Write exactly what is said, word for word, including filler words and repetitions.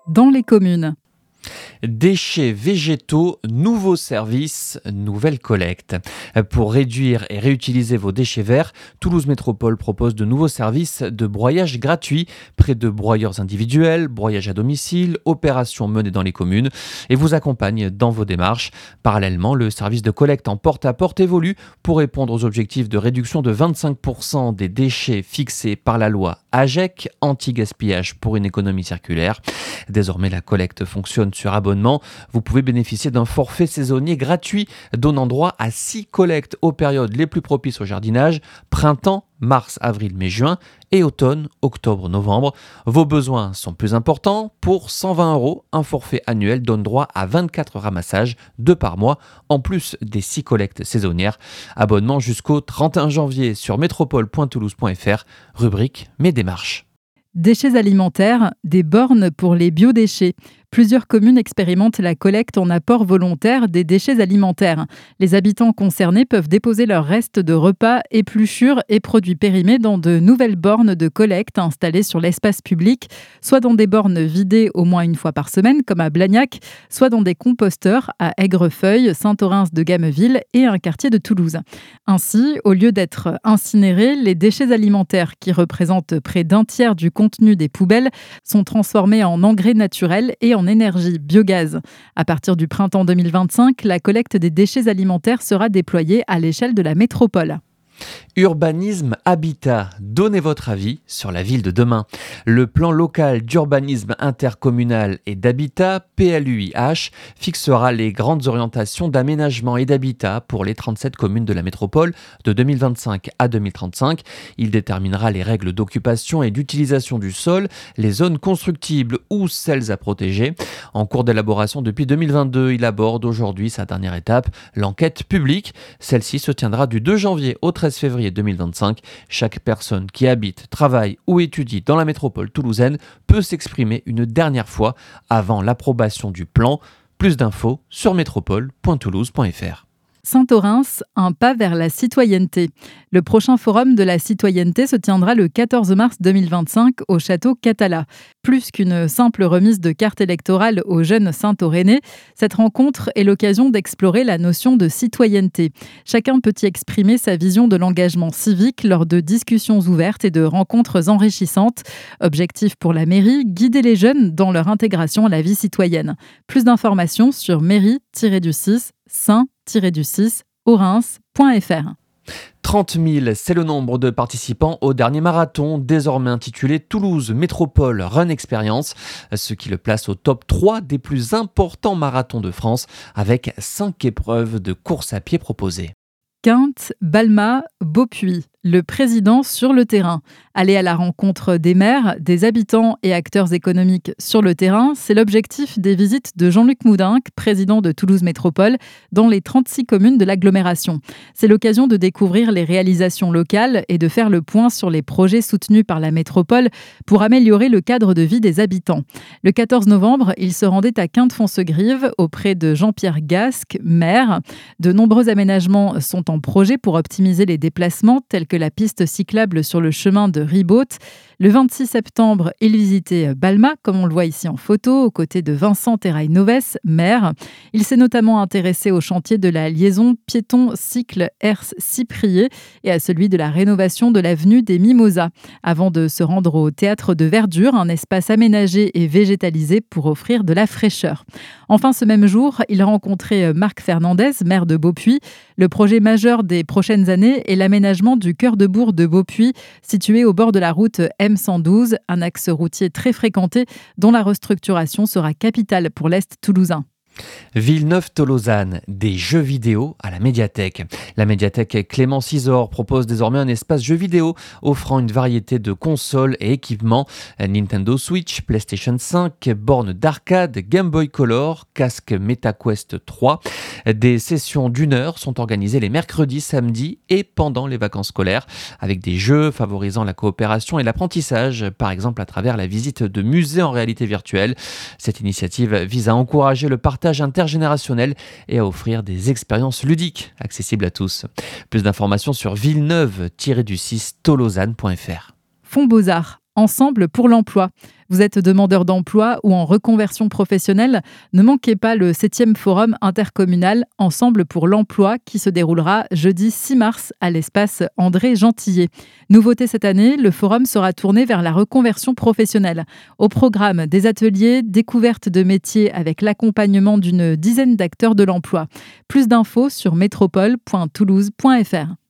dans les communes. Déchets végétaux, nouveaux services, nouvelle collecte. Pour réduire et réutiliser vos déchets verts, Toulouse Métropole propose de nouveaux services de broyage gratuits près de broyeurs individuels, broyage à domicile, opérations menées dans les communes et vous accompagne dans vos démarches. Parallèlement, le service de collecte en porte-à-porte évolue pour répondre aux objectifs de réduction de vingt-cinq pour cent des déchets fixés par la loi AGEC, anti-gaspillage pour une économie circulaire. Désormais, la collecte fonctionne sur abonnement. Vous pouvez bénéficier d'un forfait saisonnier gratuit donnant droit à six collectes aux périodes les plus propices au jardinage, printemps, mars, avril, mai, juin et automne, octobre, novembre. Vos besoins sont plus importants. Pour cent vingt euros, un forfait annuel donne droit à vingt-quatre ramassages, deux par mois, en plus des six collectes saisonnières. Abonnement jusqu'au trente et un janvier sur métropole point toulouse point f r, rubrique Mes démarches. Déchets alimentaires, des bornes pour les biodéchets. Plusieurs communes expérimentent la collecte en apport volontaire des déchets alimentaires. Les habitants concernés peuvent déposer leurs restes de repas, épluchures et produits périmés dans de nouvelles bornes de collecte installées sur l'espace public, soit dans des bornes vidées au moins une fois par semaine, comme à Blagnac, soit dans des composteurs à Aigrefeuille, Saint-Orens-de-Gameville et un quartier de Toulouse. Ainsi, au lieu d'être incinérés, les déchets alimentaires, qui représentent près d'un tiers du contenu des poubelles, sont transformés en engrais naturels et en énergie biogaz. À partir du printemps deux mille vingt-cinq, la collecte des déchets alimentaires sera déployée à l'échelle de la métropole. Urbanisme Habitat, donnez votre avis sur la ville de demain. Le plan local d'urbanisme intercommunal et d'habitat, P L U I H, fixera les grandes orientations d'aménagement et d'habitat pour les trente-sept communes de la métropole de deux mille vingt-cinq à deux mille trente-cinq. Il déterminera les règles d'occupation et d'utilisation du sol, les zones constructibles ou celles à protéger. En cours d'élaboration depuis deux mille vingt-deux, il aborde aujourd'hui sa dernière étape, l'enquête publique. Celle-ci se tiendra du deux janvier au treize février deux mille vingt-cinq. Chaque personne qui habite, travaille ou étudie dans la métropole toulousaine peut s'exprimer une dernière fois avant l'approbation du plan. Plus d'infos sur métropole point toulouse point f r. Saint-Orens, un pas vers la citoyenneté. Le prochain forum de la citoyenneté se tiendra le quatorze mars deux mille vingt-cinq au château Catala. Plus qu'une simple remise de carte électorale aux jeunes Saint-Orennais, cette rencontre est l'occasion d'explorer la notion de citoyenneté. Chacun peut y exprimer sa vision de l'engagement civique lors de discussions ouvertes et de rencontres enrichissantes. Objectif pour la mairie, guider les jeunes dans leur intégration à la vie citoyenne. Plus d'informations sur mairie du six saint du six orens point f r. trente mille, c'est le nombre de participants au dernier marathon, désormais intitulé Toulouse Métropole Run Experience, ce qui le place au top trois des plus importants marathons de France, avec cinq épreuves de course à pied proposées. Quinte, Balma, Beaupuy. Le président sur le terrain. Aller à la rencontre des maires, des habitants et acteurs économiques sur le terrain, c'est l'objectif des visites de Jean-Luc Moudinque, président de Toulouse Métropole, dans les trente-six communes de l'agglomération. C'est l'occasion de découvrir les réalisations locales et de faire le point sur les projets soutenus par la métropole pour améliorer le cadre de vie des habitants. Le quatorze novembre, il se rendait à Quinte-Foncegrive auprès de Jean-Pierre Gasque, maire. De nombreux aménagements sont en projet pour optimiser les déplacements, tels que la piste cyclable sur le chemin de Ribaute. Le vingt-six septembre, il visitait Balma, comme on le voit ici en photo, aux côtés de Vincent Terrail-Noves, maire. Il s'est notamment intéressé au chantier de la liaison piéton-cycle-Hers-Cyprier et à celui de la rénovation de l'avenue des Mimosas, avant de se rendre au théâtre de Verdure, un espace aménagé et végétalisé pour offrir de la fraîcheur. Enfin, ce même jour, il rencontrait Marc Fernandez, maire de Beaupuy. Le projet majeur des prochaines années est l'aménagement du cœur de bourg de Beaupuy, situé au bord de la route M cent douze, un axe routier très fréquenté dont la restructuration sera capitale pour l'Est toulousain. Villeneuve-Tolosane, des jeux vidéo à la médiathèque. La médiathèque Clément Cisor propose désormais un espace jeux vidéo offrant une variété de consoles et équipements, Nintendo Switch, PlayStation cinq, bornes d'arcade, Game Boy Color, casque MetaQuest trois. Des sessions d'une heure sont organisées les mercredis, samedis et pendant les vacances scolaires, avec des jeux favorisant la coopération et l'apprentissage, par exemple à travers la visite de musées en réalité virtuelle. Cette initiative vise à encourager le partage intergénérationnel et à offrir des expériences ludiques accessibles à tous. Plus d'informations sur villeneuve du six tolosane point f r. Fonds Beaux-Arts, Ensemble pour l'emploi. Vous êtes demandeur d'emploi ou en reconversion professionnelle? Ne manquez pas le septième forum intercommunal Ensemble pour l'emploi qui se déroulera jeudi six mars à l'espace André Gentillet. Nouveauté cette année, le forum sera tourné vers la reconversion professionnelle. Au programme, des ateliers, découvertes de métiers avec l'accompagnement d'une dizaine d'acteurs de l'emploi. Plus d'infos sur métropole point toulouse point f r.